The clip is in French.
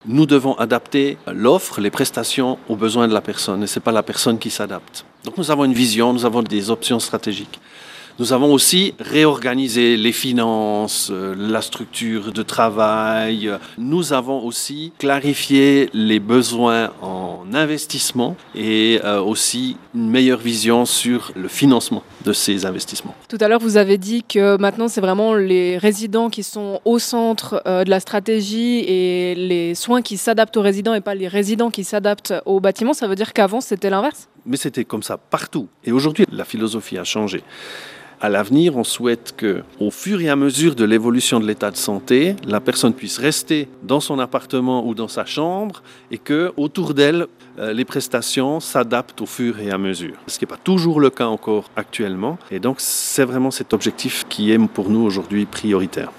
Nous devons adapter l'offre, les prestations aux besoins de la personne et ce n'est pas la personne qui s'adapte. Donc nous avons une vision, nous avons des options stratégiques. Nous avons aussi réorganisé les finances, la structure de travail. Nous avons aussi clarifié les besoins en investissement et aussi une meilleure vision sur le financement de ces investissements. Tout à l'heure, vous avez dit que maintenant, c'est vraiment les résidents qui sont au centre de la stratégie et les soins qui s'adaptent aux résidents et pas les résidents qui s'adaptent aux bâtiments. Ça veut dire qu'avant, c'était l'inverse ? Mais c'était comme ça partout. Et aujourd'hui, la philosophie a changé. À l'avenir, on souhaite qu'au fur et à mesure de l'évolution de l'état de santé, la personne puisse rester dans son appartement ou dans sa chambre et qu'autour d'elle, les prestations s'adaptent au fur et à mesure. Ce qui n'est pas toujours le cas encore actuellement. Et donc, c'est vraiment cet objectif qui est pour nous aujourd'hui prioritaire.